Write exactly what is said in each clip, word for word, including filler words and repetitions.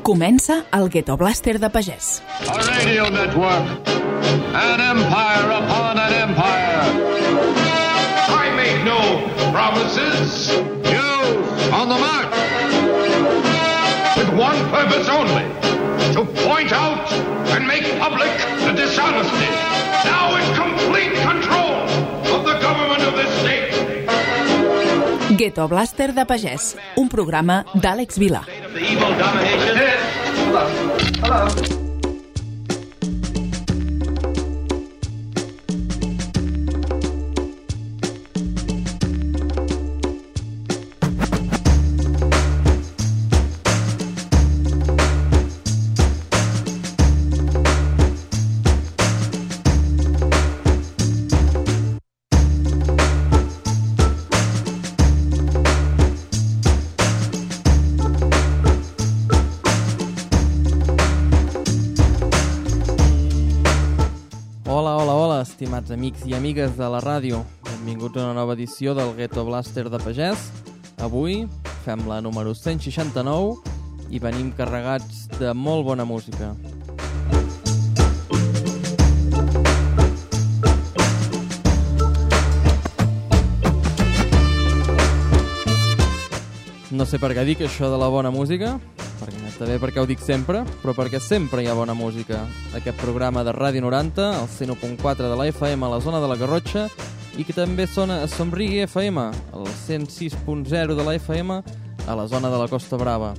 Comença el Ghetto Blaster de Pagès. A radio network. An empire upon an empire. I make no promises. You on the mark. With one purpose only. To point out and make public the dishonesty. Now in complete control of the government of this state. Ghetto Blaster de Pagès, un programa d'Àlex Vilà. Hello. Hello. Estimats amics i amigues de la ràdio, benvinguts a una nova edició del Ghetto Blaster de Pagès. Avui fem la número cent seixanta-nou i venim carregats de molt bona música. No sé per què dic això de la bona música, perquè també perquè ho dic sempre, però perquè sempre hi ha bona música. Aquest programa de Ràdio noranta, el cent u punt quatre de la F M a la zona de la Garrotxa, i que també sona a Somrigui F M, el cent sis punt zero de la F M a la zona de la Costa Brava.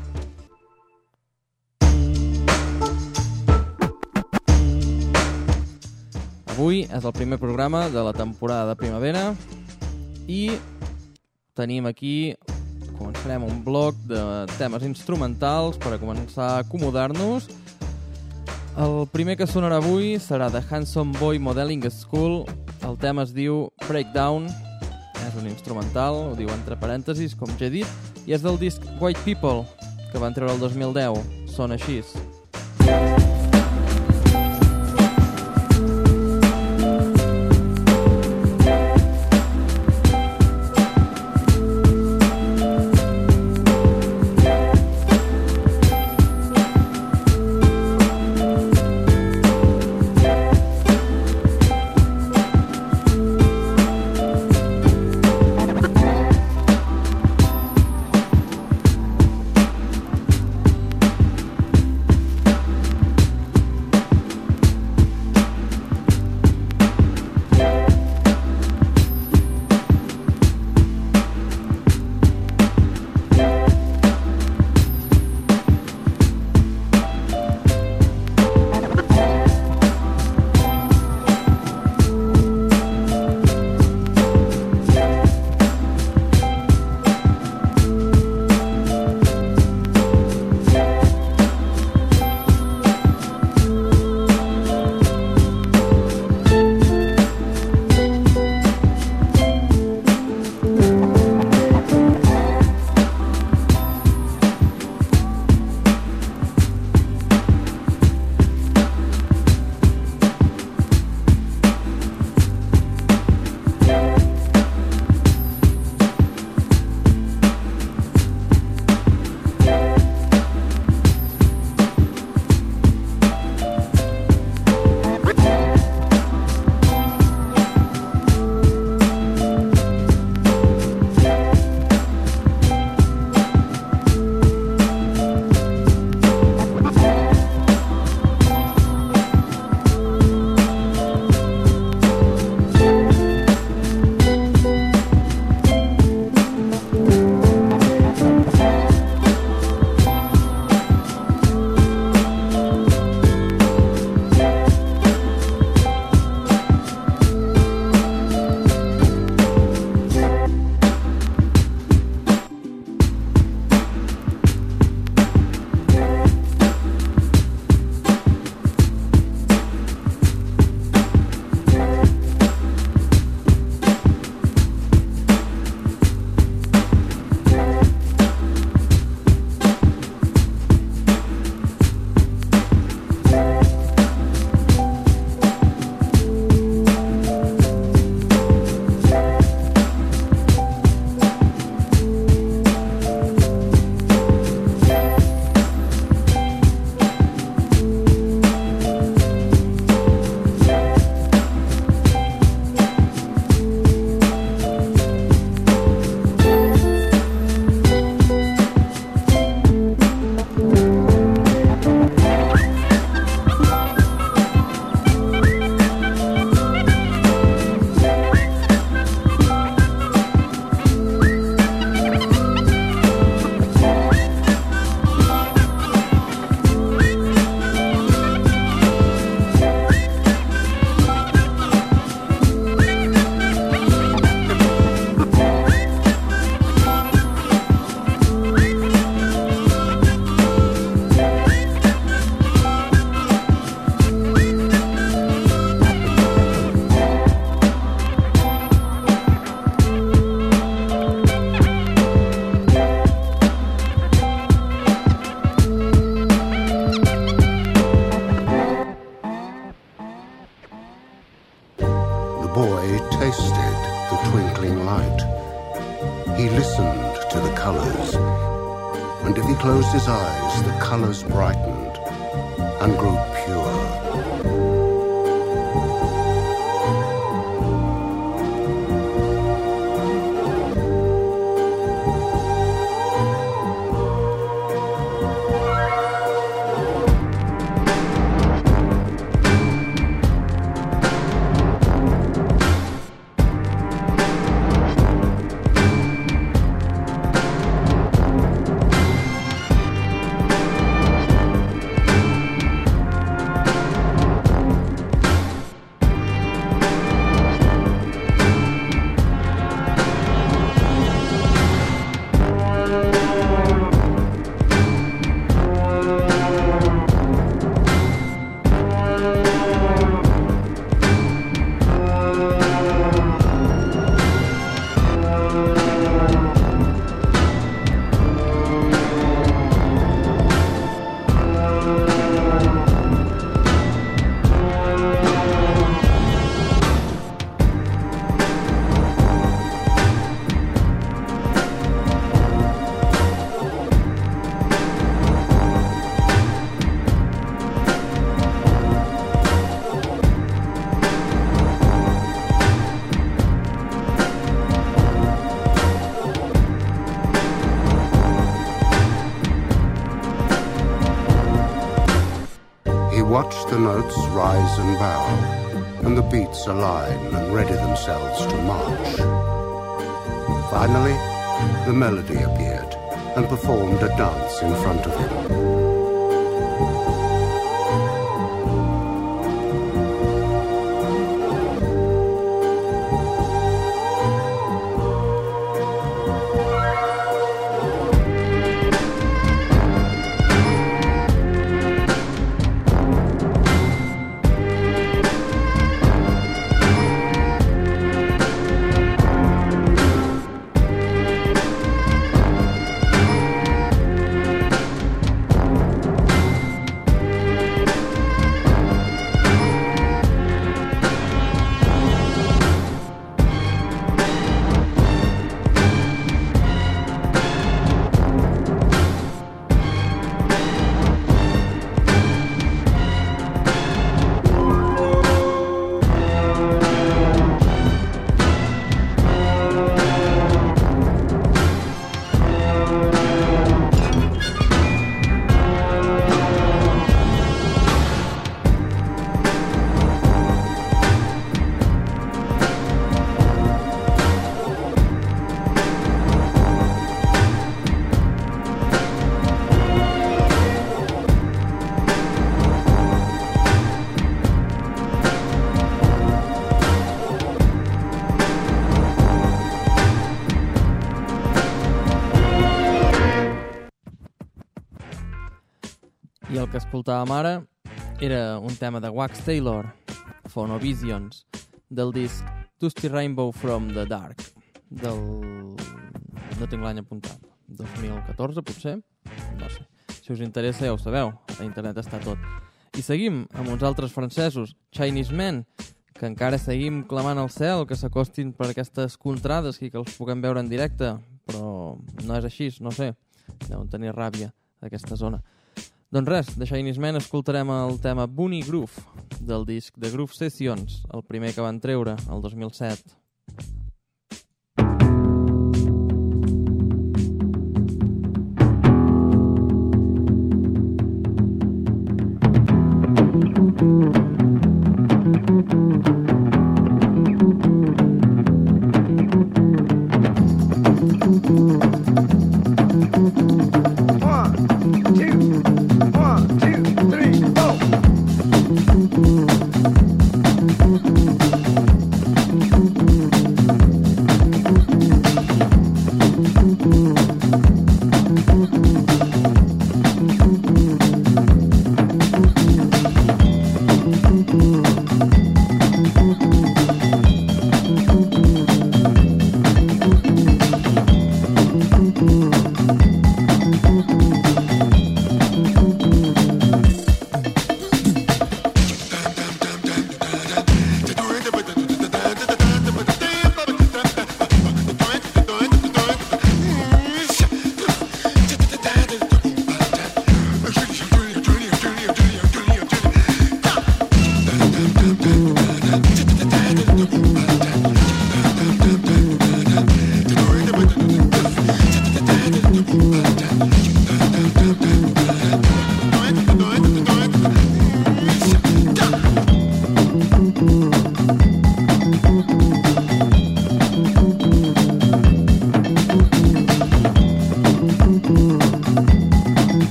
Avui és el primer programa de la temporada de primavera i tenim aquí... Començarem un bloc de temes instrumentals per a començar a acomodar-nos. El primer que sonarà avui serà de Handsome Boy Modeling School. El tema es diu Breakdown. És un instrumental, ho diu entre parèntesis, com ja he dit, i és del disc White People, que van treure el dos mil deu. Sona així. listened to the colors, and if he closed his eyes, the colors brightened and grew pure. Watch the notes rise and bow, and the beats align and ready themselves to march. Finally, the melody appeared and performed a dance in front of him. I el que escoltàvem ara era un tema de Wax Taylor, Phonovisions, del disc Dusty Rainbow from the Dark, del... no tinc l'any apuntat, dos mil catorze potser? No sé. Si us interessa ja ho sabeu, a internet està tot. I seguim amb uns altres francesos, Chinese Men, que encara seguim clamant al cel que s'acostin per aquestes contrades i que els puguem veure en directe, però no és així, no sé, deuen tenir ràbia d'aquesta zona. Doncs res, de Chinese Men escoltarem el tema Bunny Groove, del disc The Groove Sessions, el primer que van treure, el dos mil set.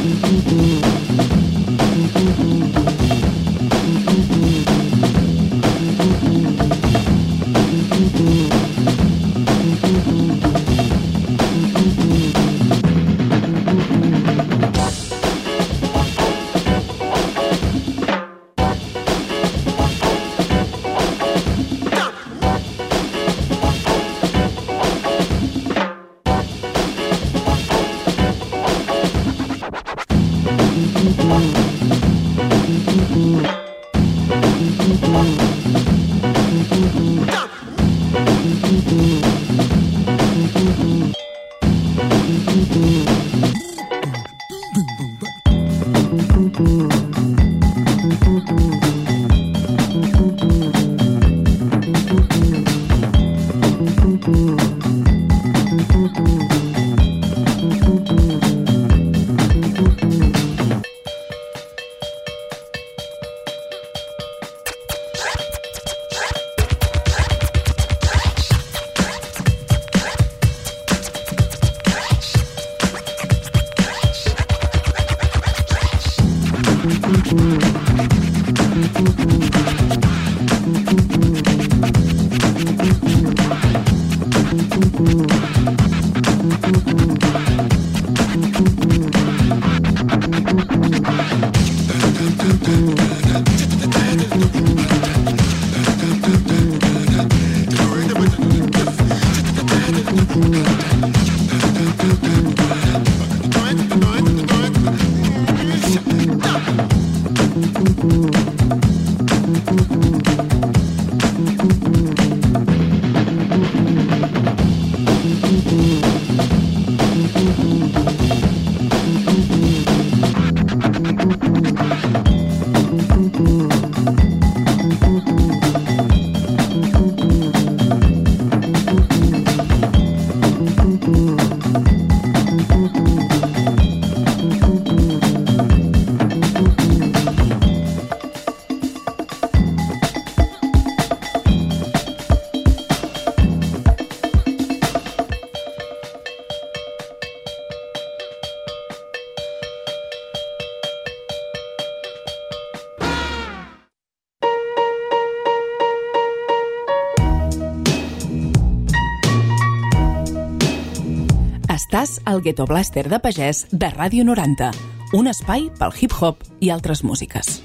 Estàs al Ghetto Blaster de Pagès de Ràdio noranta, un espai pel hip-hop i altres músiques.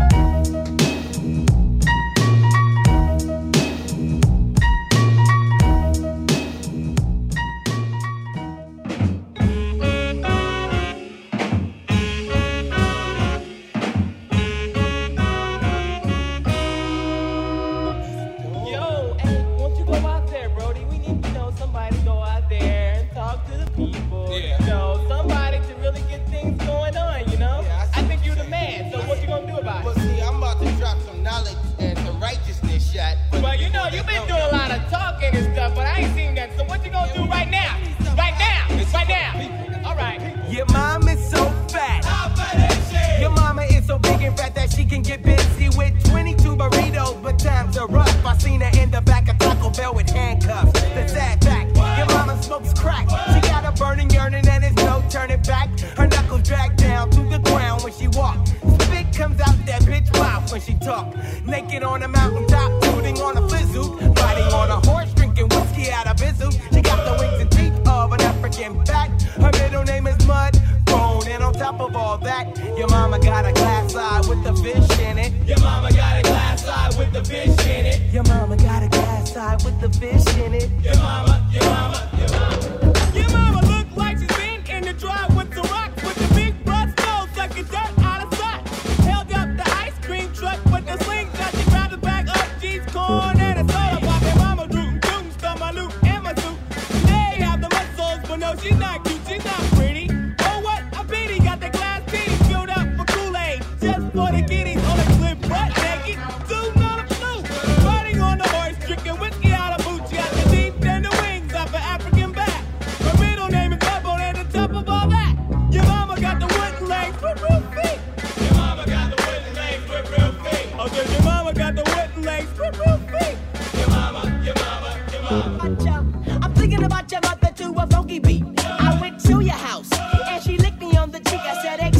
I'm thinking about your mother to a funky beat. I went to your house and she licked me on the cheek. I said, hey,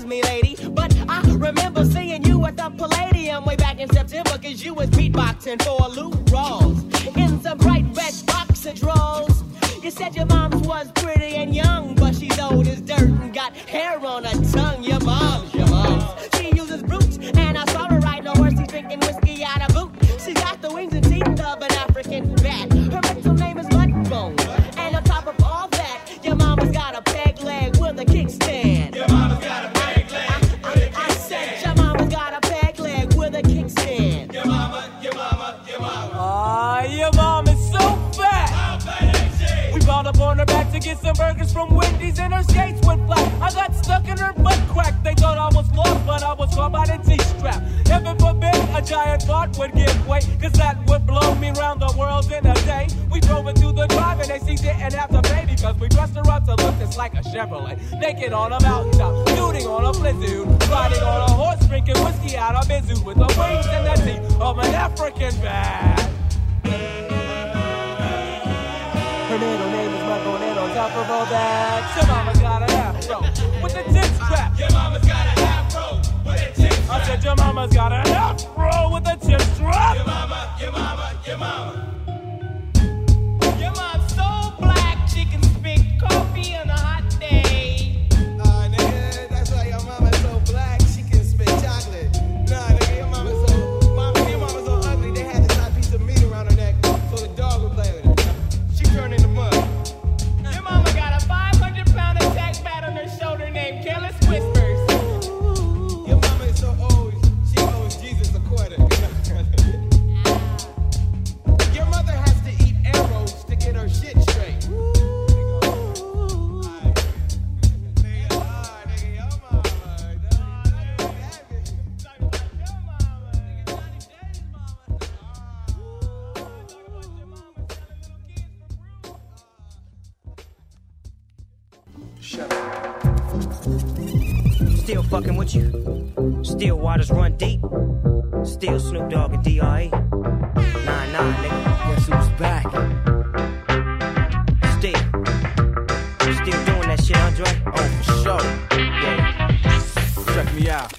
me, lady. But I remember seeing you at the Palladium way back in September, cause you was beatboxing for Lou Rawls in some bright red boxer drawers. You said your mom was pretty and young, but she's old as dirt and got hair on her tongue. Your mom's your mom's. She uses brutes, and I saw her riding a horse. She's drinking whiskey out of boot. She's got the wings and teeth of an African bat. Her mental name is Mudbone. And on top of all that, your mama's got a peg leg with a kickstand. Your mama's got a peg leg with a kickstand. I said your mama's got a peg leg with a kickstand. Your mama, your mama, your mama. Ah, your mom is so fat. We brought up on her back to get some burgers from Wendy's, and her skates went flat. I got stuck in her butt crack. They thought I was lost, but I was caught by the T-strap. Heaven forbid a giant fart would give way, cause that would blow me round the world in a day. We drove her to the drive and they see didn't have to pay because we dressed her up to look just like a Chevrolet. Naked on a mountaintop, shooting on a blizzard, riding on a horse, drinking whiskey out of Mizzou with the wings and the teeth of an African bat. Her middle name is Marco, and on top of all that, your mama's got an afro with a tip strap. Your mama's got an afro with a tip strap. I said your mama's got an afro with a tip strap. Your mama, your mama, your mama. Your mom's so black, she can spit coffee on a hot day. Nah, nigga, that's why your mama's so black, she can spit chocolate. Nah, nigga, your mama's so, mama, your mama's so ugly, they had this hot piece of meat around her neck so the dog would play with it. Turn into mud. Your mama got a five hundred pound attack bat on her shoulder named Careless Whispers. Your mama is so old, she owes Jesus a quarter. Your mother has to eat arrows to get her shit straight. Still fucking with you. Still waters run deep. Still Snoop Dogg and D R E. Nah, nah, nigga. Guess who's back? Still. Still doing that shit, Andre? Oh, for sure. Yeah. Check me out.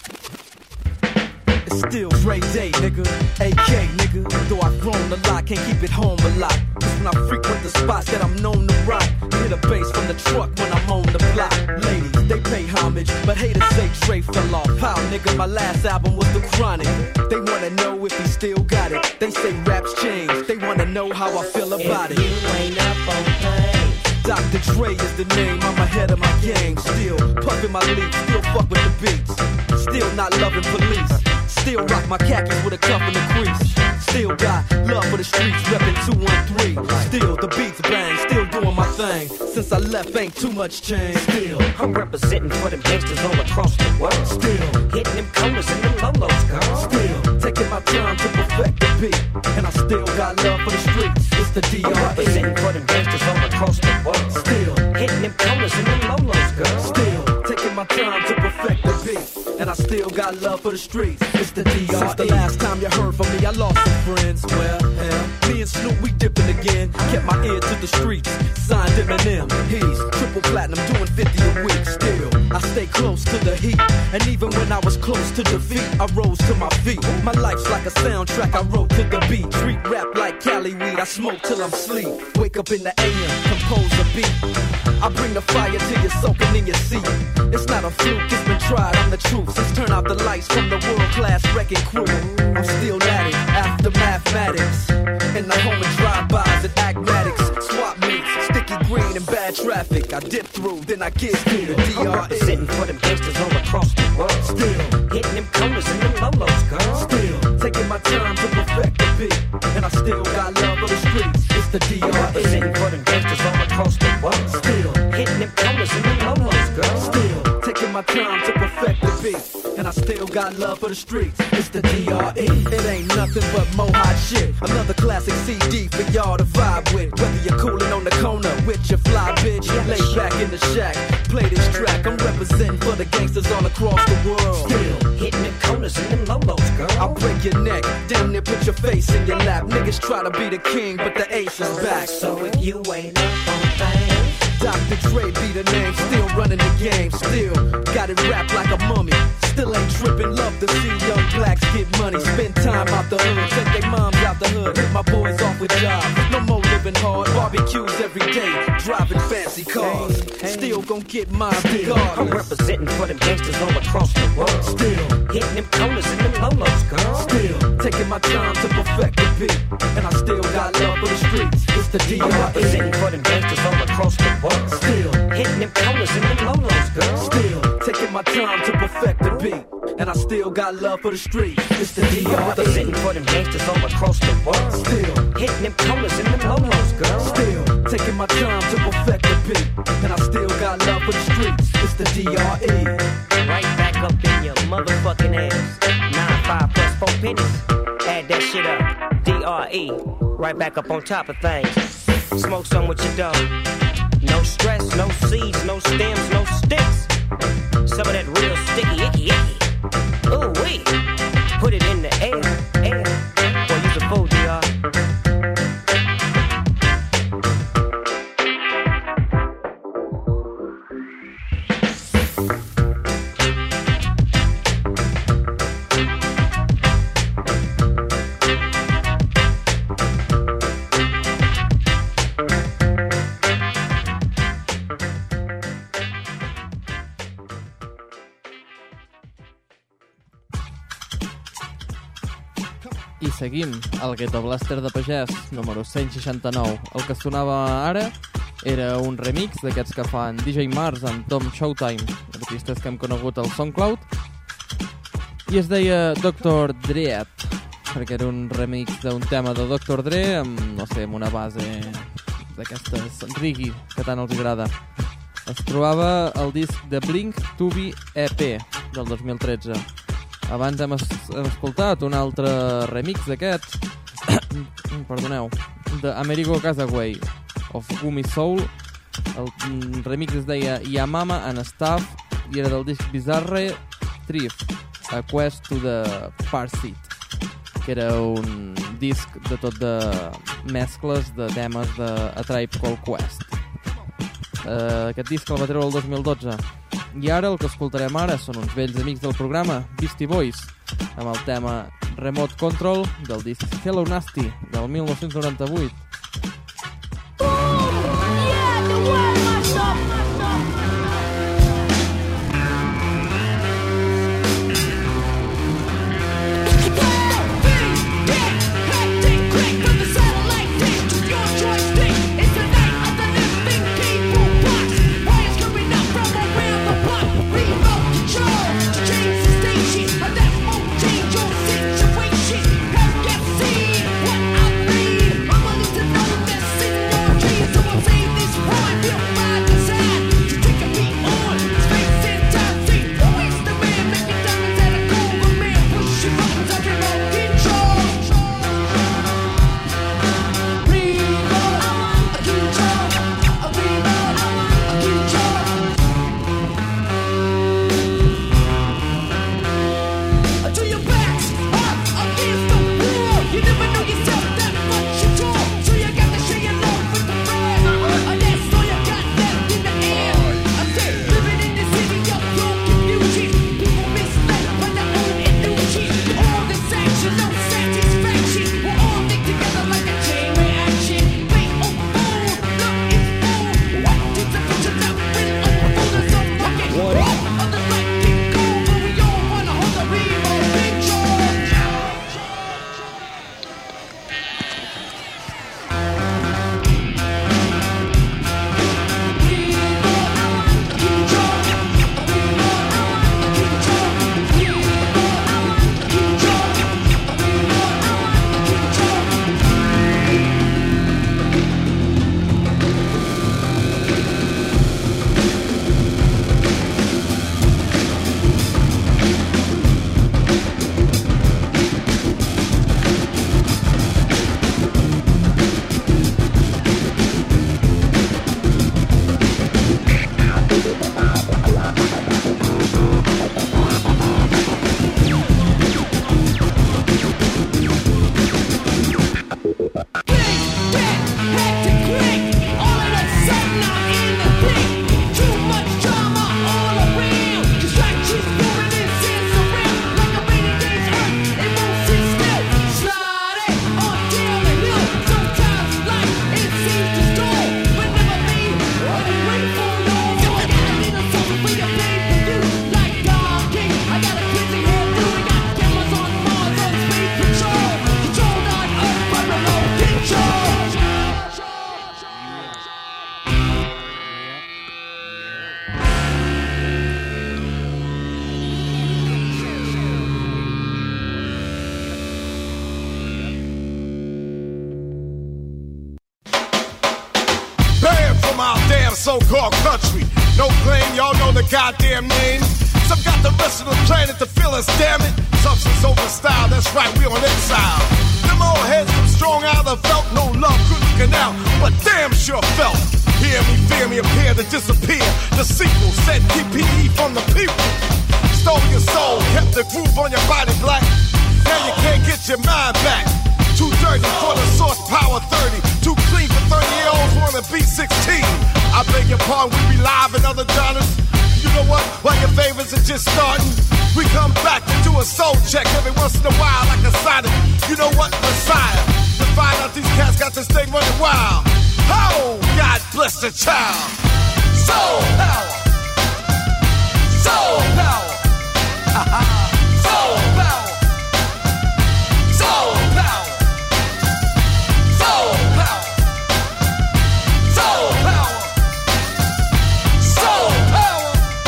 It's still Dre Day, nigga. A K, nigga. Though I've grown a lot, can't keep it home a lot. Just when I frequent the spots that I'm known to rock, hit a bass from the truck when I'm on the block. Ladies, they pay homage, but haters say Dre fell off. How, nigga, my last album was The Chronic. They wanna know if he still got it. They say raps change. They wanna know how I feel about if it. You ain't up on things. Doctor Dre is the name, I'm ahead of my game. Still puffin' my leaf, still fuck with the beats. Still not loving police. Still rock my khakis with a cuff and a crease. Still got love for the streets, reppin' two one three. Still the beats bang, still doing my thing. Since I left, ain't too much change. Still, I'm representing for them gangsters all across the world. Still, hitting them corners and them lolos, girl. Still, taking my time to perfect the beat. And I still got love for the streets. It's the D R E. I'm representing for them gangsters all across the world. Still, hitting them corners and them lolos, girl. Still, taking my time to perfect the beat. And I still got love for the streets. It's the D R E. Since the last time you heard from me, I lost some friends. Well, hell, me and Snoop, we dipping again. Kept my ear to the streets. Signed Eminem. He's triple platinum, doing fifty a week. Still, I stay close to the heat. And even when I was close to defeat, I rose to my feet. My life's like a soundtrack, I wrote to the beat. Treat rap like Cali weed, I smoke till I'm sleep. Wake up in the A M, compose a beat. I bring the fire till you're soaking in your seat. It's not a fluke, it's been tried, I'm the truth. Since turn out the lights from the world-class wrecking crew, I'm still at it, after mathematics. In the home of drive-bys and acmatics, swap meets, sticky green and bad traffic. I dip through, then I get through the D R E. I'm representing for them gangsters all across the world. Still, hitting them corners and them lolos, girl. Still, taking my time to perfect the beat. And I still got love for the streets. It's the D R E. I'm representing for them gangsters all across the world. Still, hitting them corners and them lolos, girl. Still, taking my time to perfect the beat. And I still got love for the streets. It's the D R E. It ain't nothing but mo hot shit. Another classic C D for y'all to vibe with. Whether you're coolin' on the corner with your fly bitch, lay back in the shack, play this track. I'm representing for the gangsters all across the world. Still hitting them corners and them lolos, girl. I'll break your neck, damn near put your face in your lap. Niggas try to be the king, but the ace is back. So if you ain't up on things, Doctor Dre be the name, still running the game. Still got it wrapped like like a mummy. Still ain't tripping, love to see young blacks get money. Spend time out the hood, take their moms out the hood. Hit my boys off with jobs, no more living hard. Barbecues every day, driving fancy cars. Still gon' get mine regardless. I'm representing for them gangsters all across the world. Still hitting them corners and them lolos, girl. Still taking my time to perfect the beat, and I still got love for the streets. It's the D R E. I'm representing for them gangsters all across the world. Still hitting them corners and them lolos, girl. Still taking my time to perfect the beat, and I still got love for the streets. It's the D R E. I'm representing for them gangsters all across the world. Still hitting them corners and them lolos, girl. Still taking my time to perfect the beat, and I still got love for the streets. It's the D R E. Right back up in your motherfucking ass. Nine, five plus four pennies. Add that shit up. D R E. Right back up on top of things. Smoke some with your dog. No stress, no seeds, no stems, no sticks. Some of that real sticky, icky, icky. Ooh, wee. Put it in the air, air. Boy, you's a fool, D R. I seguim, el Ghetto Blaster de Pagès, número cent seixanta-nou. El que sonava ara era un remix d'aquests que fan D J Mars amb Tom Showtime, artistes que hem conegut al SoundCloud, i es deia doctor Dre, perquè era un remix d'un tema de doctor Dre amb, no sé, amb una base d'aquestes reggae que tant els agrada. Es trobava al disc de Blink to Be E P del dos mil tretze. Abans hem, es hem escoltat un altre remix d'aquests, perdoneu, d'Amerigo Casaway, of Gumi Soul. El remix es deia Yamama and Stuff i era del disc Bizarre Thrift, A Quest to the Far Seat, que era un disc de tot de mescles de temes de A Tribe Called Quest. Uh, aquest disc el va treure el dos mil dotze. I ara el que escoltarem ara són uns vells amics del programa, Beastie Boys, amb el tema Remote Control del disc Hello Nasty del mil nou-cents noranta-vuit. Situation, have you seen what I mean? I'm gonna so-called country. No claim, y'all know the goddamn name. Some got the rest of the planet to feel us, damn it. Substance over style, that's right, we on exile. Them old heads from strong out of felt no love, good looking out, but damn sure felt. Hear me, fear me, appear to disappear. The sequel said P P E from the people. Stole your soul, kept the groove on your body black. Now you can't get your mind back. Too dirty for the source power thirty. Too clean for thirty-year-olds wanna be sixteen. I beg your pardon, we be live in other genres. You know what? While your favorites are just starting, we come back to do a soul check every once in a while like a Sonic. You know what? Messiah. To find out these cats got this thing running wild. Oh, God bless the child. Soul power. Soul power. Soul power. Soul power. Soul power. Soul power. Soul power.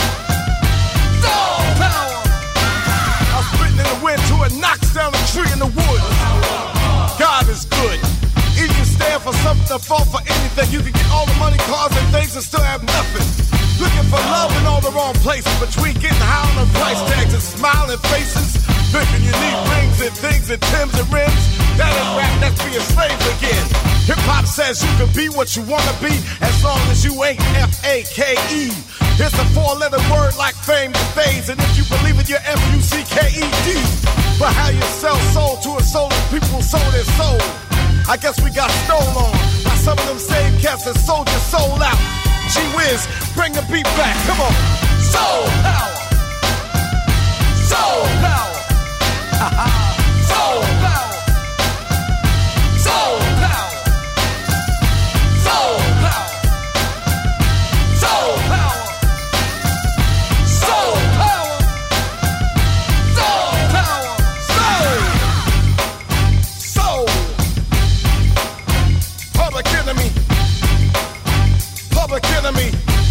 Soul power. I'm spitting in the wind till it knocks down a tree in the woods. God is good. If you stand for something or fall for anything, you can get all the money, cars, and things and still have nothing. Looking for love in all the wrong places, between getting high on the price tags and smiling faces. Thinking you need rings and things and Timbs and rims. That ain't rap, that's being slaves again. Hip-hop says you can be what you wanna be as long as you ain't F A K E. It's a four-letter word like fame to fades, and if you believe it, you're F U C K E D. But how you sell soul to a soul if people sold their soul? I guess we got stole on by some of them same cats that sold your soul out. Gee whiz, bring the beat back, come on. Soul power. Soul power. Soul power. Soul power. Soul power. Soul power. Soul power. Soul power. Soul. Soul. Public enemy. Public enemy.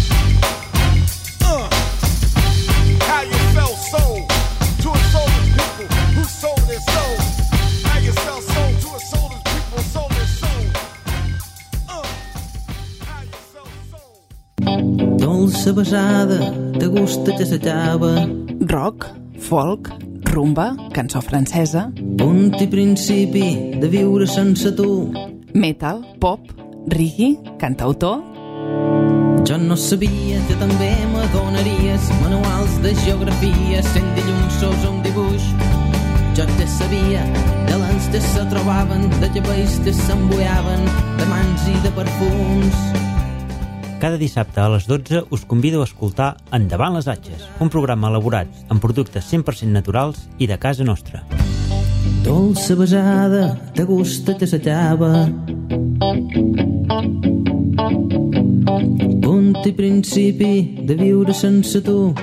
Uh. How you sell soul to a soulless people who sold their soul. How you sell soul to a soulless people who sold their soul. Uh. How you sell soul. Dolça besada, de gust que s'acaba. Rock, folk, rumba, cançó francesa. Punt i principi de viure sense tu. Metal, pop, reggae, cantautor. Jo no sabia que també m'adonaries manuals de geografia sent dilluns un dibuix. Jo ja sabia de lents que se trobaven, de cabells que s'embuiaven, de mans i de perfums. Cada dissabte a les dotze us convido a escoltar Endavant les Atxes, un programa elaborat amb productes cent per cent naturals i de casa nostra. Dolça besada, de gust que s'acaba. Punt i principi de viure sense tu.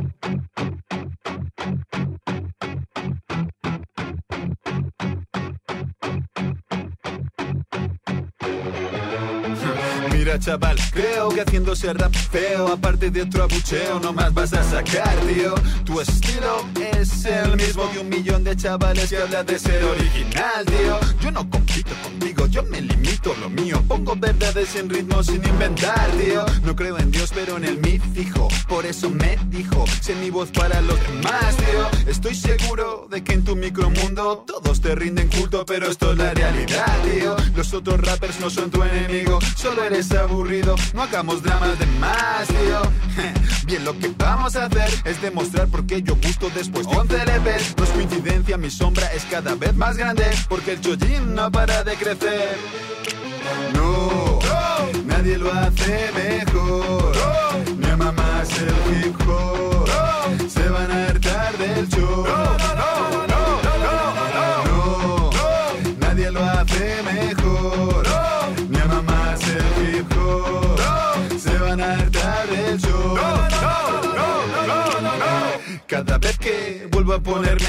Mira chaval, creo que haciéndose rap feo, aparte de otro abucheo, no más vas a sacar, tío. Tu estilo es el mismo que un millón de chavales que hablan de ser original, tío. Yo no compito contigo, yo me limito lo mío. Pongo verdades en ritmo sin inventar, tío. No creo en Dios, pero en el mí fijo. Por eso me dijo, sé mi voz para los demás, tío. Estoy seguro de que en tu micromundo todos te rinden culto, pero esto es la realidad, tío. Los otros rappers no son tu enemigo, solo eres aburrido, no hagamos dramas de más, tío. Bien, lo que vamos a hacer es demostrar por qué yo gusto después de once L Ps. No es coincidencia, mi sombra es cada vez más grande, porque el Chojin no para de crecer. No, no, nadie lo hace mejor, no, me ama más el hip hop, no, se van a hartar del show. No, no, no, no, no, no, no, nadie lo hace mejor, no, me ama más el hip hop, no, se van a hartar del show. No, no, no, no, no, no. Cada vez que vuelvo a ponerme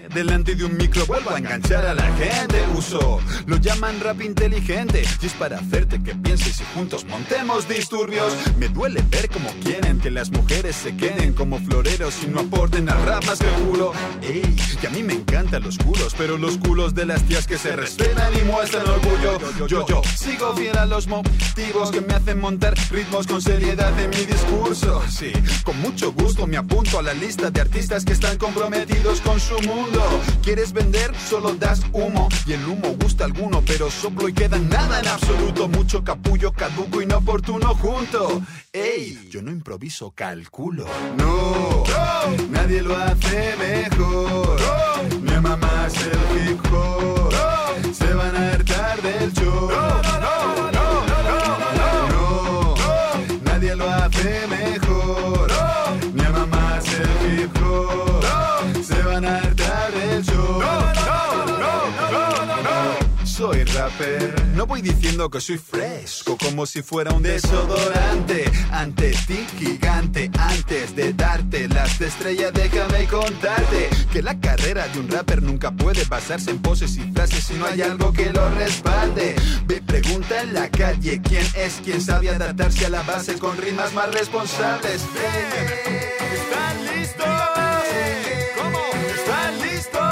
delante de un micro vuelvo a enganchar a la gente. Uso, lo llaman rap inteligente y es para hacerte que pienses y juntos montemos disturbios. Me duele ver cómo quieren que las mujeres se queden como floreros y no aporten al rap más que el culo. Ey, que a mí me encantan los culos, pero los culos de las tías que se respetan y muestran orgullo. Yo, yo, sigo fiel a los motivos que me hacen montar ritmos con seriedad en mi discurso. Sí, con mucho gusto me apunto a la lista de artistas que están comprometidos con su mundo. ¿Quieres vender? Solo das humo y el humo gusta a alguno, pero soplo y queda nada en absoluto. Mucho capullo caduco, inoportuno junto. Ey, yo no improviso, calculo. No, no, nadie lo hace mejor. No, mi mamá es el hip hop. No, se van a hartar del show. No, no, no, no, no, no, no, no, nadie lo hace mejor. No, mi mamá es el hip hop. No, se van a hartar del show. No, no, no, no, no, no. Soy rapper, no voy diciendo que soy fresco como si fuera un desodorante. Ante ti, gigante, antes de darte las de estrella, déjame contarte que la carrera de un rapper nunca puede basarse en poses y frases si no hay algo que lo respalde. Ve, pregunta en la calle quién es quien sabe adaptarse a la base con rimas más responsables. Ve, ¿están listos? ¿Cómo? ¿Están listos?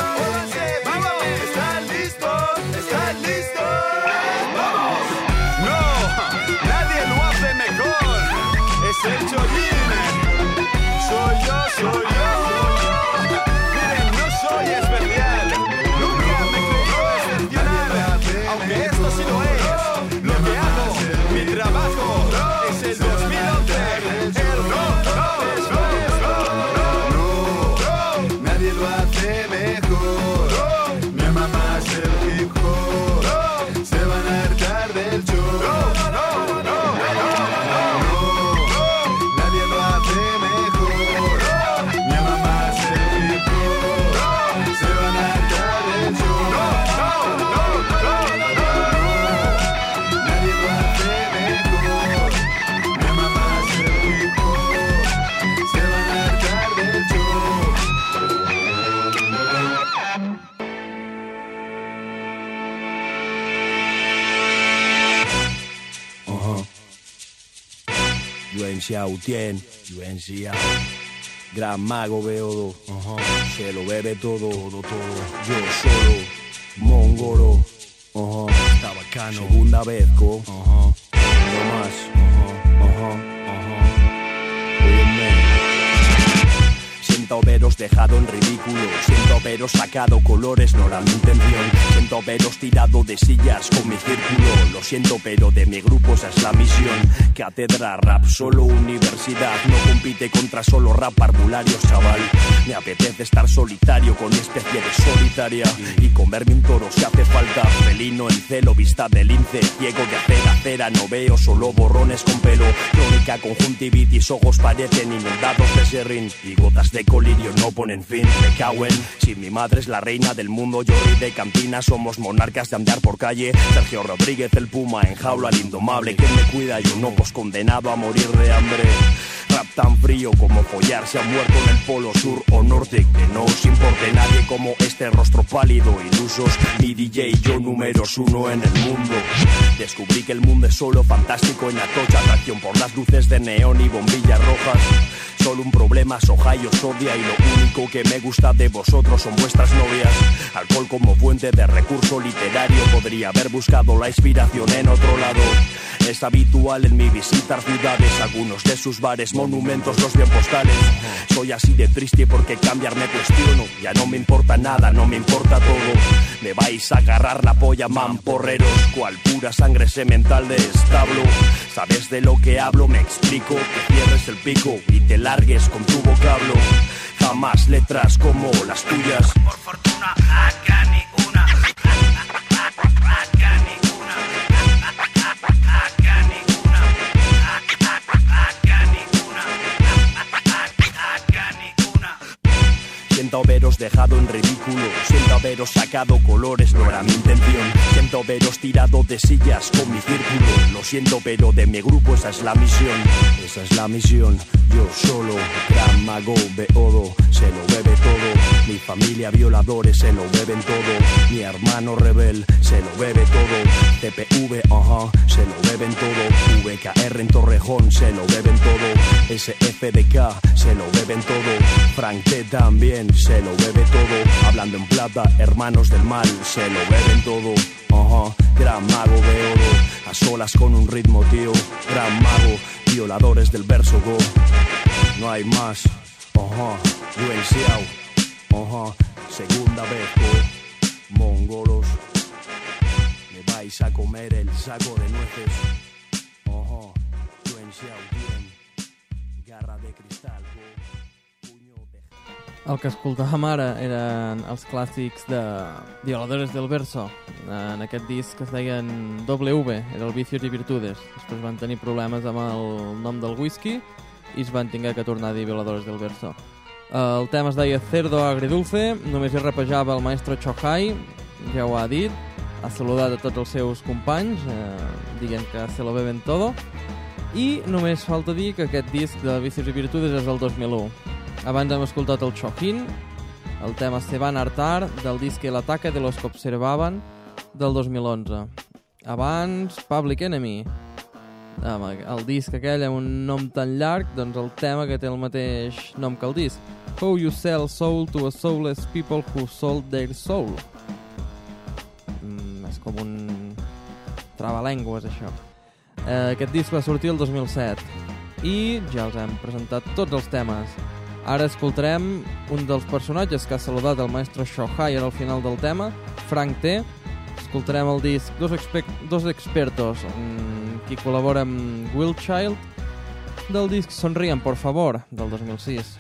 El Chollín, soy yo, soy yo. Miren, no soy especial, nunca me creo excepcional. Aunque esto sí lo es, lo que hago, mi trabajo es el dos mil once. El no, no, no, no, no, nadie lo hace mejor. Mi mamá es el hip hop. Se van a hartar del show. Xiao Tien, Yuen Xia, Gran Mago Beodo, uh-huh. Se lo bebe todo, todo, todo. Yo solo, Mongoro, uh-huh. Está bacano. Segunda vez, co, uh-huh. No más, uh-huh. Uh-huh. Uh-huh. Oye, siento veros dejado en ridículo, siento veros sacado colores, no era mi intención. Siento veros tirado de sillas con mi círculo. Lo siento, pero de mi grupo esa es la misión. Cátedra rap, solo universidad. No compite contra solo rap parvularios, chaval. Me apetece estar solitario con mi especie de solitaria y comerme un toro si hace falta. Felino en celo, vista de lince, ciego de acera, acera. No veo, solo borrones con pelo. Crónica, conjuntivitis, ojos parecen inundados de serrín y gotas de colirio no ponen fin. Me cago en, si mi madre es la reina del mundo, yo rey de cantina, somos monarcas de andar por calle. Sergio Rodríguez, el puma, en jaula al indomable. ¿Quién me cuida? Yo no, pues condenado a morir de hambre. Rap tan frío como follar, se ha muerto en el polo sur o norte. Que no os importe nadie como este rostro pálido. Ilusos, mi D J, yo números uno en el mundo. Descubrí que el mundo es solo fantástico en Atocha. Atracción por las luces de neón y bombillas rojas. Solo un problema, Ohio os odia y lo único que me gusta de vosotros son vuestras novias. Alcohol como fuente de recurso literario, podría haber buscado la inspiración en otro lado. Es habitual en mi visitar ciudades, algunos de sus bares, monumentos, los bien postales. Soy así de triste porque cambiar me cuestiono. Ya no me importa nada, no me importa todo. Me vais a agarrar la polla, mamporreros, cual pura sangre semental de establo. ¿Sabes de lo que hablo? Me explico. Que cierres el pico y te largues con tu vocablo. Jamás letras como las tuyas. Por fortuna, acá ni una. Acá ni una. Acá ni una. Acá ni una. Acá ni una. Siento haberos dejado en ridículo, siento haberos sacado colores, no era mi intención. Siento haberos tirado de sillas con mi círculo. Lo siento, pero de mi grupo esa es la misión. Esa es la misión. Yo solo, Gran Mago Beodo, se lo bebe todo. Mi familia violadores se lo beben todo. Mi hermano rebel se lo bebe todo. T P V, ajá, uh-huh, se lo beben todo. V K R en Torrejón se lo beben todo. S F D K se lo beben todo. Frank T también se lo bebe todo. Hablando en plata, hermanos del mal se lo beben todo. Ajá, uh-huh, gran mago de oro, a solas con un ritmo, tío. Gran mago, violadores del verso, go. No hay más, ajá, uh-huh, Yuenciao, ajá, uh-huh, segunda vez, go. Mongolos, me vais a comer el saco de nueces. Ajá, uh-huh, Yuenciao, bien, garra de cristal, go. Puño de... El que escoltàvem ara eren els clàssics de Violadores del Verso. En aquest disc es deien W, era el Vicios y Virtudes. Després van tenir problemes amb el nom del whisky i es van tinguer que tornar a dir Violadores del Verso. El tema es deia Cerdo Agridulce, només hi rapejava el maestro Chohai, ja ho ha dit, ha saludat a tots els seus companys, eh, dient que se lo beben todo, i només falta dir que aquest disc de Vicios y Virtudes és del dos mil u. Abans hem escoltat el Choquín, el tema Se van hartar, del disc El ataque de los que observaban, del dos mil onze. Abans, Public Enemy, el disc aquell amb un nom tan llarg, doncs el tema que té el mateix nom que el disc. How you sell soul to a soulless people who sold their soul. Mm, és com un trabalengües, això. Eh, aquest disc va sortir el dos mil set i ja els hem presentat tots els temes. Ara escoltarem un dels personatges que ha saludat el maestro Shohai al final del tema, Frank T. Escoltarem el disc Dos, exper dos expertos, qui col·labora amb Will Child, del disc Sonríen, por favor, del dos mil sis.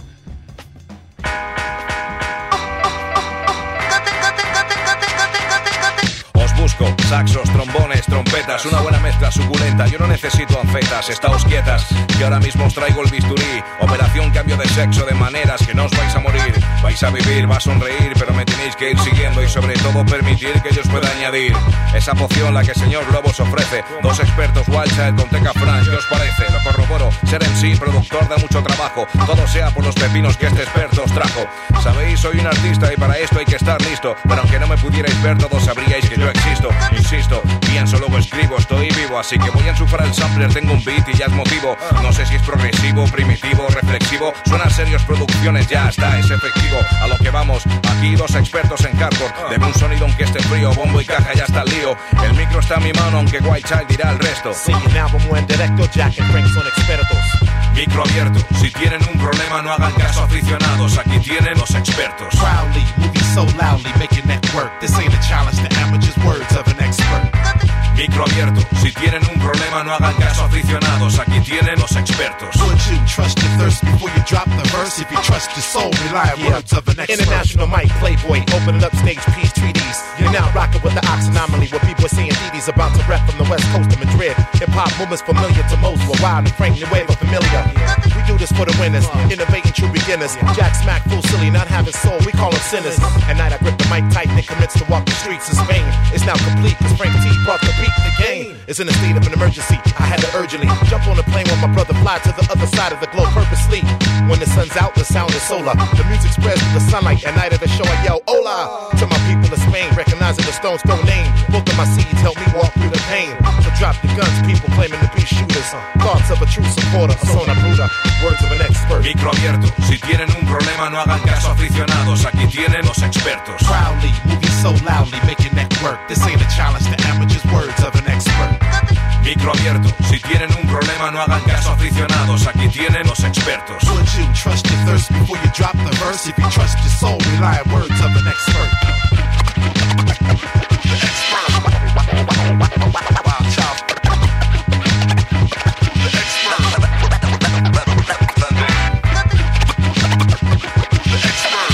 Busco saxos, trombones, trompetas, una buena mezcla suculenta. Yo no necesito anfetas, estáos quietas, que ahora mismo os traigo el bisturí. Operación cambio de sexo, de maneras que no os vais a morir. Vais a vivir, va a sonreír, pero me tenéis que ir siguiendo y sobre todo permitir que yo os pueda añadir esa poción, la que el señor Globo os ofrece. Dos expertos, Wildchild con Teca Franch, ¿qué os parece? Lo corroboro, ser M C, productor da mucho trabajo. Todo sea por los pepinos que este experto os trajo. Sabéis, soy un artista y para esto hay que estar listo. Pero aunque no me pudierais ver, todos sabríais que yo existo. Insisto, pienso, luego escribo, estoy vivo. Así que voy a enchufar el sampler, tengo un beat y ya es motivo. No sé si es progresivo, primitivo, reflexivo. Suenan serios producciones, ya está, es efectivo. A lo que vamos, aquí dos expertos en hardcore. Deme un sonido aunque esté frío, bombo y caja, ya está el lío. El micro está en mi mano, aunque White Child dirá el resto. Sí, now vamos en directo, Jack and Frank son expertos. Micro abierto, si tienen un problema no hagan caso aficionados, aquí tienen los expertos. Proudly, moving so loudly, making that work. This ain't a challenge to amateurs, words of an expert. Micro abierto, si tienen un problema no hagan caso aficionados, aquí tienen los expertos. Would you trust your thirst before you drop the verse? If you trust your soul, rely on yeah. words of an expert. International Mike, Playboy, opening up stage peace treaties. You're now rocking with the Ox Anomaly, where people are saying D D's about to rep from the west coast of Madrid. Hip-hop movements familiar to most, were wild and Frank Nueva familiar. We do this for the winners, innovating true beginners. Jack Smack, fool silly, not having soul, we call them sinners. At night I grip the mic tight and commits to walk the streets of Spain. It's now complete, cause Frank T brought the beat. The game is in a state of an emergency. I had to urgently jump on a plane with my brother, fly to the other side of the globe purposely. When the sun's out, the sound is solar. The music spreads through the sunlight. At night of the show, I yell, hola! To my people of Spain, recognizing the Stones' throw name. Both of my seeds help me walk through the pain. So drop the guns, people claiming to be shooters. Thoughts of a true supporter, a zona bruta. Words of an expert. Micro abierto, si tienen un problema no hagan caso aficionados, aquí tienen los expertos. Proudly, moving so loudly, making that work. This ain't a challenge to amateurs, words of an expert. Micro abierto, si tienen un problema no hagan caso aficionados, aquí tienen los expertos. Would you trust your thirst before you drop the verse? If you trust your soul, rely on words of an expert. The expert. Wild child. The expert. The expert.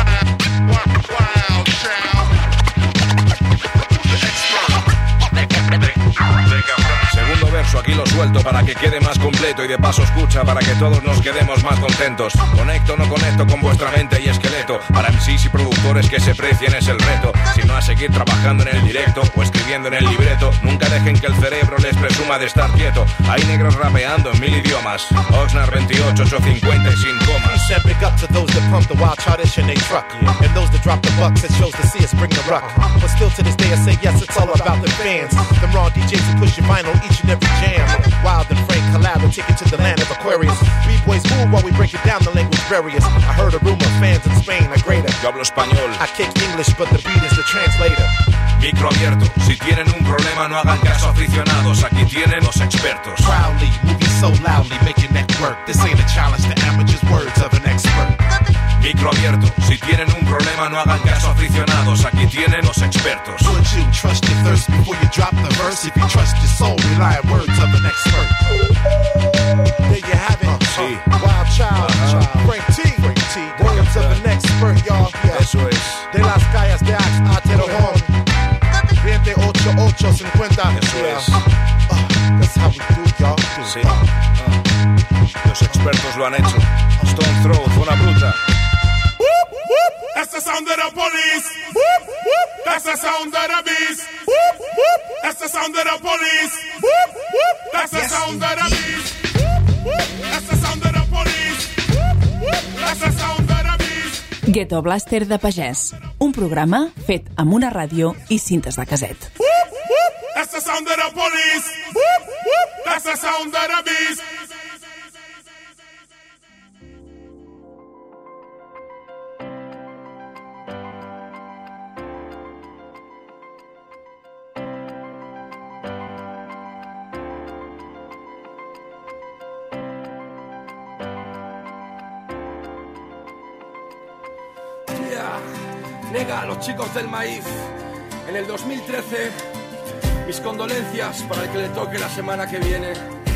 Wild child. The expert. Segundo verso, aquí lo suelto para que quede más completo y de paso escucha para que todos nos quedemos más contentos. Conecto, no conecto con vuestra mente y esqueleto. Para M Cs y productores que se precien es el reto. Si no a seguir trabajando en el directo o escribiendo en el libreto, nunca dejen que el cerebro les presuma de estar quieto. Hay negros rapeando en mil idiomas. Oxnard veintiocho, ocho cincuenta y sin comas. Big up to those that pump love the wild, childish, and they truck. And those that drop the bucks, it shows to see us bring the ruck. But still to this day I say yes, it's all about the fans. Them raw D Js who push your vinyl each and every jam. Wild and Frank collab and take it to the land of Aquarius. B-boys move while we break it down, the language various. I heard a rumor fans in Spain are greater. Yo hablo español. I kick English, but the beat is the translator. Micro abierto, si tienen un problema no hagan caso aficionados, aquí tienen los expertos. Proudly, moving so loudly, making that work. This ain't a challenge to amateurs, words of an expert. Micro abierto, si tienen un problema no hagan caso aficionados, aquí tienen los expertos. Would you trust your thirst before you drop the verse? If you trust your soul, rely on words of an expert. There you have it. Uh, sí. Wild Child, uh-huh. Frank T. Frank T. Words of an expert, y'all. Yeah. Eso es. De las calles de Ax a Terojón. veinte ocho ocho cincuenta. Eso yeah. es. Uh, that's how we do, y'all. Sí. Uh. Los expertos lo han hecho. Stone Throw, Zona Bruta. That's the sound of the police. Whoop, whoop. That's the sound of the beast. Whoop, whoop. That's the sound of the police. Whoop, whoop. That's the yes, sound of the beast. Whoop, whoop. That's the sound of the police. Whoop, whoop. That's the sound of the beast. Ghetto Blaster de Pagès, un programa fet amb una ràdio i cintes de caset. Whoop, whoop. That's the sound of the police. Whoop, whoop. That's the sound of the beast. Nega a los chicos del maíz. En el dos mil trece, mis condolencias para el que le toque la semana que viene.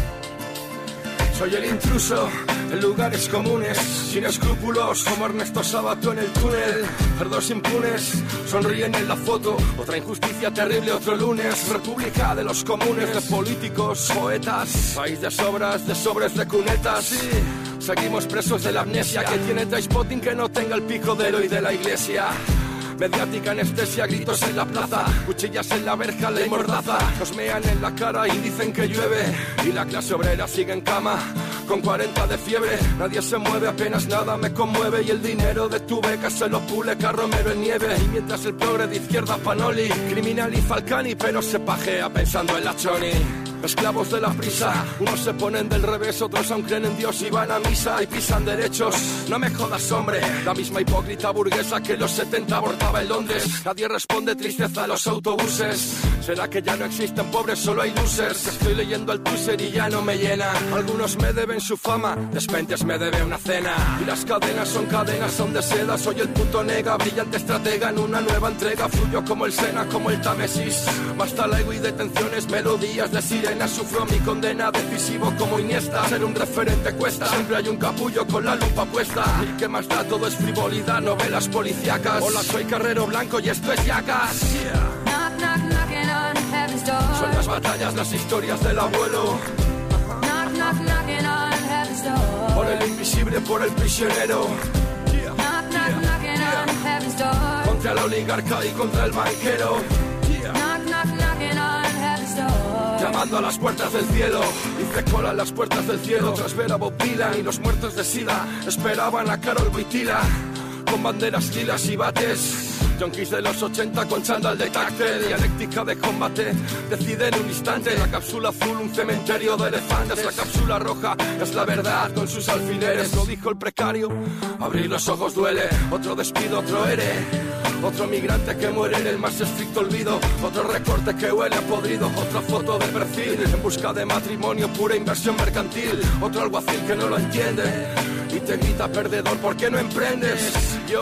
Soy el intruso en lugares comunes, sin escrúpulos como Ernesto Sabato en el túnel. Cerdos impunes sonríen en la foto. Otra injusticia terrible otro lunes. República de los comunes, de políticos, poetas. País de sobras, de sobres de cunetas. Sí, seguimos presos de la amnesia. Que tiene Trainspotting que no tenga el picodero y de la iglesia. Mediática anestesia, gritos en la plaza, cuchillas en la verja, ley mordaza. Nos mean en la cara y dicen que llueve. Y la clase obrera sigue en cama, con cuarenta de fiebre. Nadie se mueve, apenas nada me conmueve. Y el dinero de tu beca se lo publica Romero en nieve. Y mientras el progre de izquierda Panoli, criminal y Falcani, pero se pajea pensando en la Choni. Esclavos de la prisa, unos se ponen del revés, otros aún creen en Dios y van a misa y pisan derechos. No me jodas, hombre, la misma hipócrita burguesa que en los setenta abortaba en Londres. Nadie responde, tristeza a los autobuses. ¿Será que ya no existen pobres, solo hay losers? Estoy leyendo el Twitter y ya no me llena. Algunos me deben su fama, Despentes me debe una cena. Y las cadenas son cadenas, son de seda. Soy el puto nega, brillante estratega en una nueva entrega. Fluyo como el Sena, como el Támesis. Basta la ego y detenciones, melodías de sirena. Sufro mi condena, decisivo como Iniesta. Ser un referente cuesta, siempre hay un capullo con la lupa puesta. ¿Y qué más da? Todo es frivolidad, novelas policíacas. Hola, soy Carrero Blanco y esto es Yacas. Yeah. Knock, knock, knocking on heaven's door. Son las batallas, las historias del abuelo. Knock, knock, knocking on heaven's door. Por el invisible, por el prisionero. Yeah. Knock, knock, knocking yeah. on heaven's door. Contra la oligarca y contra el banquero. Yeah. Knock, knock, knocking on heaven's door. Llamando a las puertas del cielo, hice cola a las puertas del cielo. Tras ver a Bob Dylan y los muertos de sida, esperaban a Carol Wojtyla con banderas lilas y bates. Junkies de los ochenta con chándal de táctil. Dialéctica de combate, decide en un instante. La cápsula azul, un cementerio de elefantes. La cápsula roja es la verdad con sus alfileres. Lo dijo el precario, abrir los ojos duele. Otro despido, otro ere. Otro migrante que muere en el más estricto olvido. Otro recorte que huele a podrido. Otra foto de perfil en busca de matrimonio, pura inversión mercantil. Otro alguacil que no lo entiende y te grita perdedor, ¿por qué no emprendes? Yo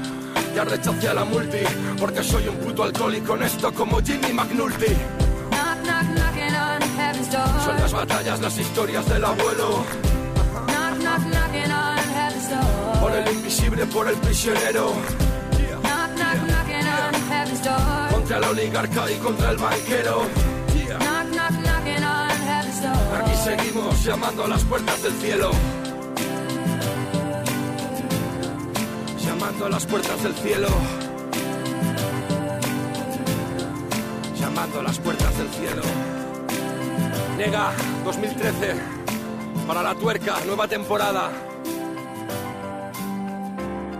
ya rechacé a la multi porque soy un puto alcohólico honesto como Jimmy McNulty. Knock, knock, knocking on heaven's door. Son las batallas, las historias del abuelo. Knock, knock, knocking on heaven's door. Por el invisible, por el prisionero. Knock, knock, knocking on heaven's door. Contra la oligarca y contra el banquero. Knock, knock, knocking on heaven's door. Aquí seguimos llamando a las puertas del cielo. Llamando a las puertas del cielo. Llamando a las puertas del cielo. Nega, dos mil trece. Para la tuerca, nueva temporada.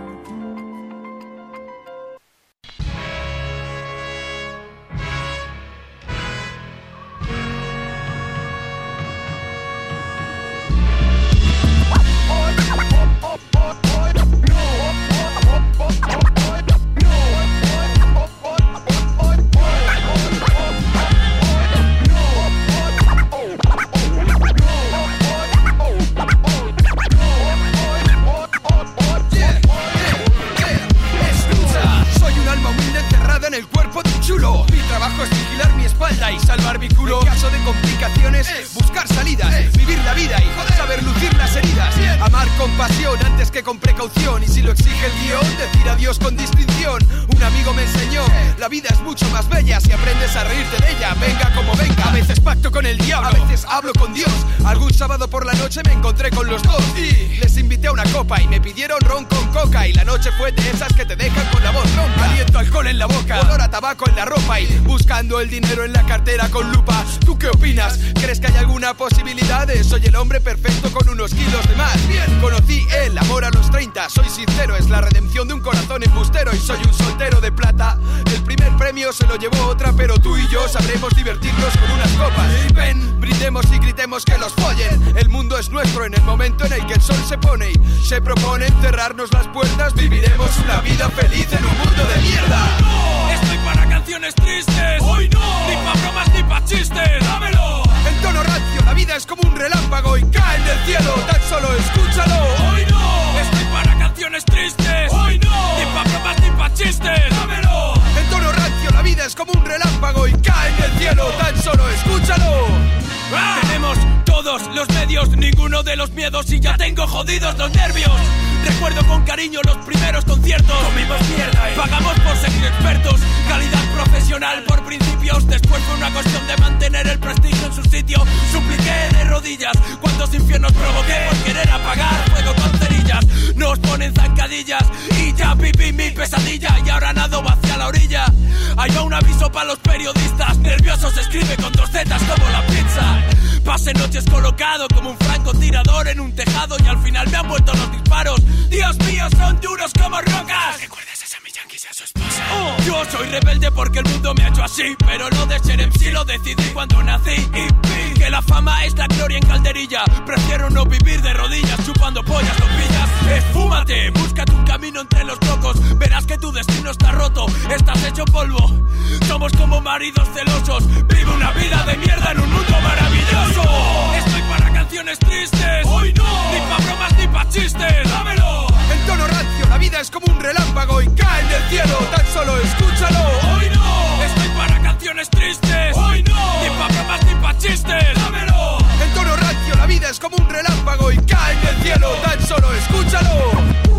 que con precaución, y si lo exige el guión, decir adiós con distinción. Un amigo me enseñó, la vida es mucho más bella si aprendes a reírte de ella, venga como venga. A veces pacto con el diablo, a veces hablo con Dios. Algún sábado por la noche me encontré con los dos y les invité a una copa y me pidieron ron con coca. Y la noche fue de esas que te dejan con la voz ronca, aliento a alcohol en la boca, olor a tabaco en la ropa y buscando el dinero en la cartera con lupa. ¿Tú qué opinas? ¿Crees que hay alguna posibilidad de soy el hombre perfecto con unos kilos de más? Bien, conocí el amor a los treinta, soy sincero, es la redención de un corazón embustero y soy un soltero de plata. El primer premio se lo llevó otra, pero tú y yo sabremos divertirnos con unas copas. Ven, brindemos y gritemos que los follen. El mundo es nuestro en el momento en el que el sol se pone y se propone cerrarnos las puertas. Viviremos una vida feliz en un mundo de mierda. Estoy para canciones tristes, hoy no. Ni pa' bromas ni pa' chistes, dámelo. En tono rancio, la vida es como un relámpago y cae del cielo, tan solo escúchalo. Hoy no. Estoy para canciones tristes, hoy no. Ni pa' bromas ni pa' chistes, dámelo. En tono rancio, la vida es como un relámpago y cae del cielo, tan solo escúchalo. ¡Ah! Tenemos todos los medios, ninguno de los miedos y ya tengo jodidos los nervios. Recuerdo con cariño los primeros conciertos. Comimos mierda, eh. Pagamos por seguir expertos. Calidad profesional por principios. Después fue una cuestión de mantener el prestigio en su sitio. Supliqué de rodillas cuántos infiernos provoqué por querer apagar fuego con cerillas. Nos ponen zancadillas y ya viví mi pesadilla y ahora nado hacia la orilla. Hay un aviso para los periodistas. Nerviosos escribe con dos zetas como la pizza. Pasé noches colocado como un francotirador en un tejado y al final me han vuelto los disparos. Dios mío, son duros como rocas. ¿Recuerdas a Sammy Yankees y a su esposa? Oh, yo soy rebelde porque el mundo me ha hecho así, pero lo de ser M C lo decidí cuando nací. Y que la fama es la gloria en calderilla. Prefiero no vivir de rodillas chupando pollas, ¿lo pillas? Esfúmate, búscate un camino entre los locos. Verás que tu destino está roto, estás hecho polvo. Somos como maridos celosos. Vive una vida de mierda en un mundo maravilloso. Estoy para canciones tristes, hoy no. Ni pa' bromas ni pa' chistes, dámelo. En tono rancio, la vida es como un relámpago y cae del cielo, tan solo escúchalo. Hoy no. Estoy para canciones tristes, hoy no. Ni pa' bromas ni pa' chistes, dámelo. En tono rancio, la vida es como un relámpago y cae del cielo, tan solo escúchalo.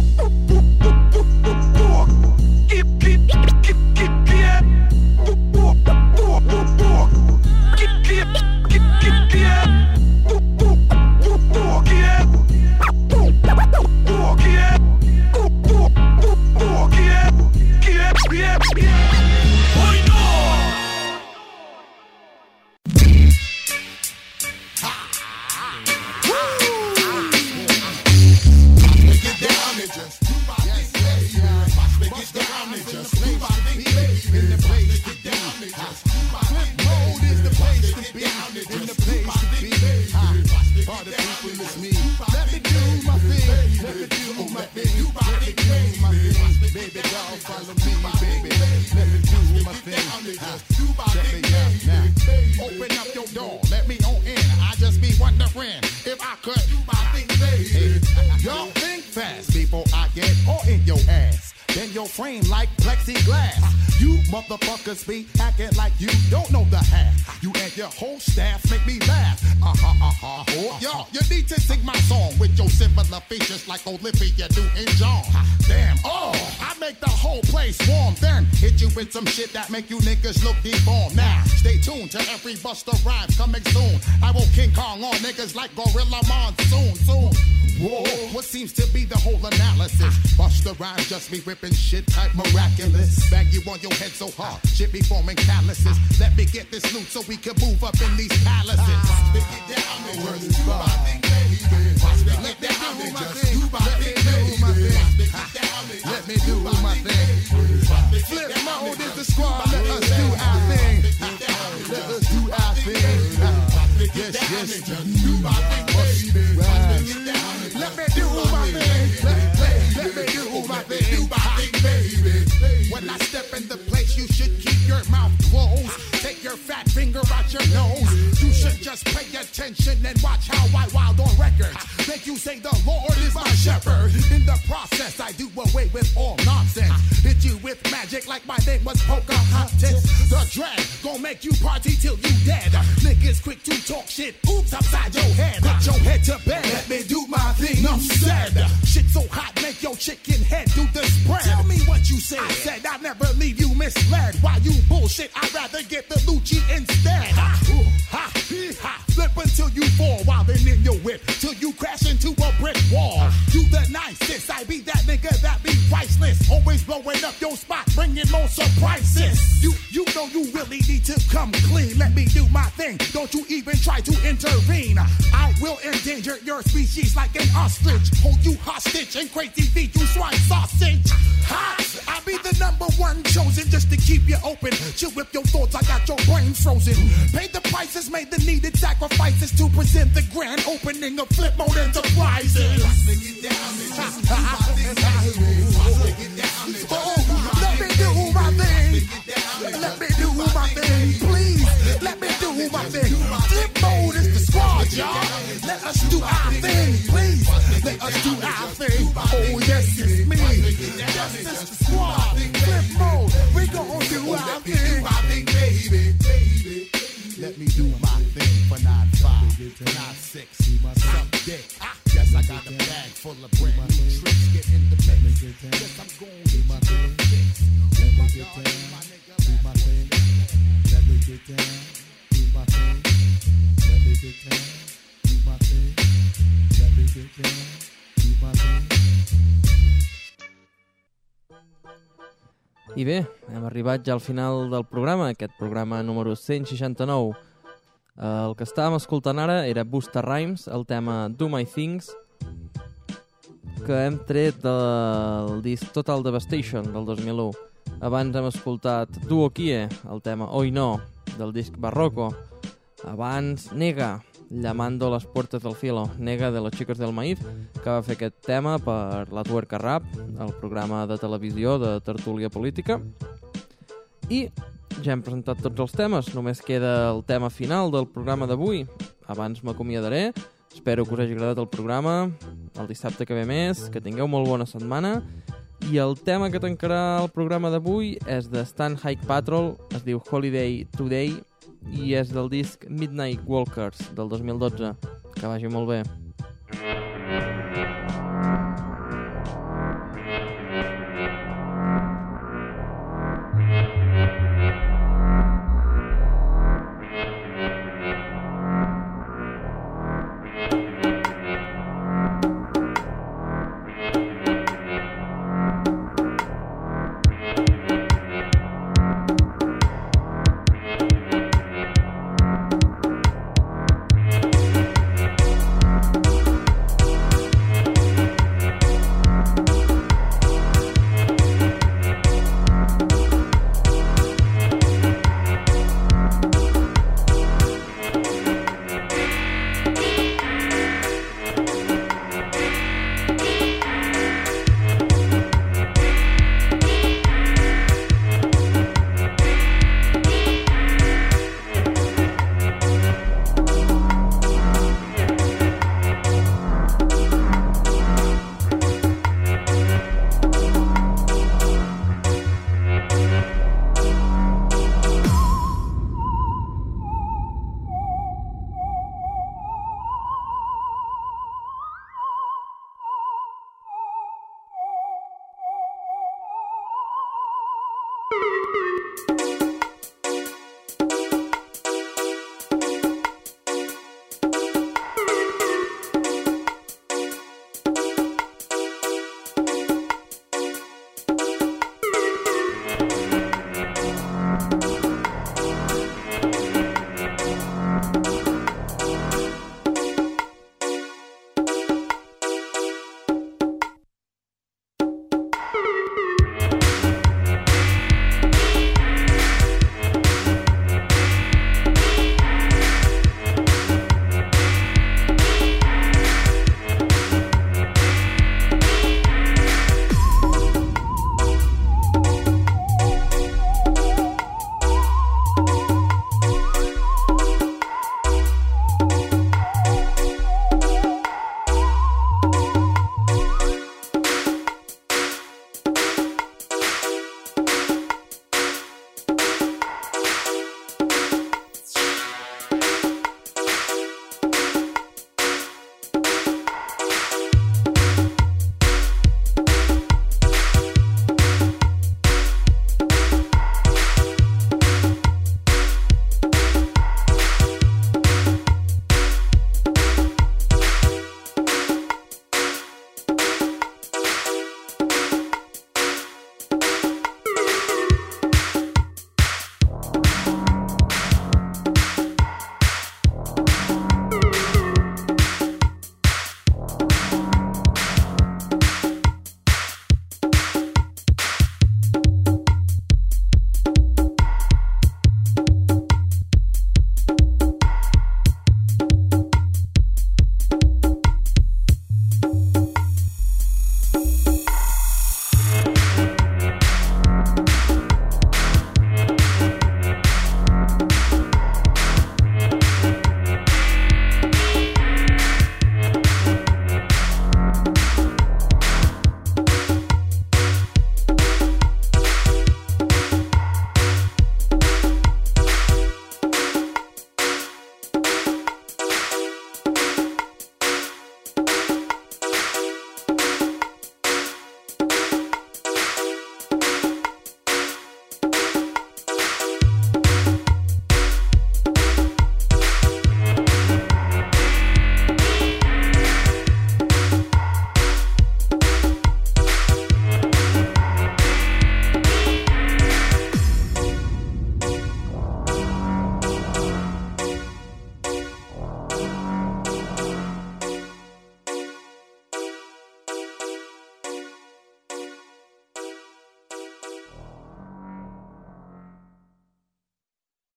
Frame like plexiglass. You motherfuckers be acting like you don't know the half. You and your whole staff make me laugh. Uh-huh, uh-huh. Oh, yo, you need to sing my song with your similar features like Olivia Newton-John. Damn, oh, I make the whole place warm. Then hit you with some shit that make you niggas look deformed. Now, stay tuned to every Busta Rhymes coming soon. I will King Kong on niggas like Gorilla Monsoon. Soon. Whoa, what seems to be the whole analysis? Busta Rhymes just be ripping shit type miraculous. Bang you on your head so hard, shit be forming calluses. Let me get this loot so we can move up in these palaces. Stick it down and work it by thing, baby. Let me do my thing. Let me do my thing. Flip mode is the squad. Let us do our thing. Let us do our thing. Yes, yes. Let me do my thing. Let, let me do my thing, baby. When I step in the place, you should keep your mouth closed. Take your fat finger out your nose. You should just pay attention and watch how I wild on records. Make you say the Lord is my shepherd. In the process, I do away with all nonsense. Hit you with magic like my name was Pocahontas. The drag gon' make you party till you dead. Niggas quick to talk shit. Oops, upside your head. Put your head to bed. Let me do my thing. Enough said. Shit so hot. your chicken head do the spread. Tell me what you said. I said I'll never leave you misled. Why you bullshit? I'd rather get the Lucci instead. Ha, ooh, ha, hee, ha. Flip until you fall while then in your whip till you crash into a brick wall. You the nicest. I be that nigga that be priceless. Always blowing up your spot, bringing more surprises. You you know you really need to come clean. Let me do my thing. Don't you even try to intervene. I will endanger your species like an ostrich. Hold you hostage and crazy feed you swine sausage. Ha! I be the number one chosen just to keep you open. Chill with your thoughts, I got your brain frozen. Pay the prices, made the needed sacrifices to present the grand opening of Flip Mode Enterprises. Oh, let me do my thing. Let me do my thing, please. Let me do my thing. Flip Mode is the squad, y'all. Let us do our thing, please. Let us do our thing. Oh, yes, it's me. Yes, it's the squad. Flip Mode, we gon' do our thing. Baby, baby. Let me do my thing for nine five, nine six, some dick. Yes, I got a bag full of brand new tricks. Get in the mix. Yes, I'm going to my thing. Let me get down, do my thing. Let me get down, do my thing. Let me get down, do my thing. Let me get down, do my thing. I bé, hem arribat ja al final del programa, aquest programa número cent seixanta-nou. El que estàvem escoltant ara era Busta Rhymes, el tema Do My Things, que hem tret del disc Total Devastation del dos mil u. Abans hem escoltat Duo Kie, el tema Hoy No, del disc Barroco. Abans Nega, Llamando las Puertas del Cielo, Nega de los Chicos del Maíz, que va fer aquest tema per la Tuerca Rap, el programa de televisió de tertúlia política. I ja hem presentat tots els temes, només queda el tema final del programa d'avui. Abans m'acomiadaré, espero que us hagi agradat el programa, el dissabte que ve més, que tingueu molt bona setmana, i el tema que tancarà el programa d'avui és de Stan Hike Patrol, es diu Holiday Today, i és del disc Midnight Walkers del dos mil dotze. Que vagi molt bé. You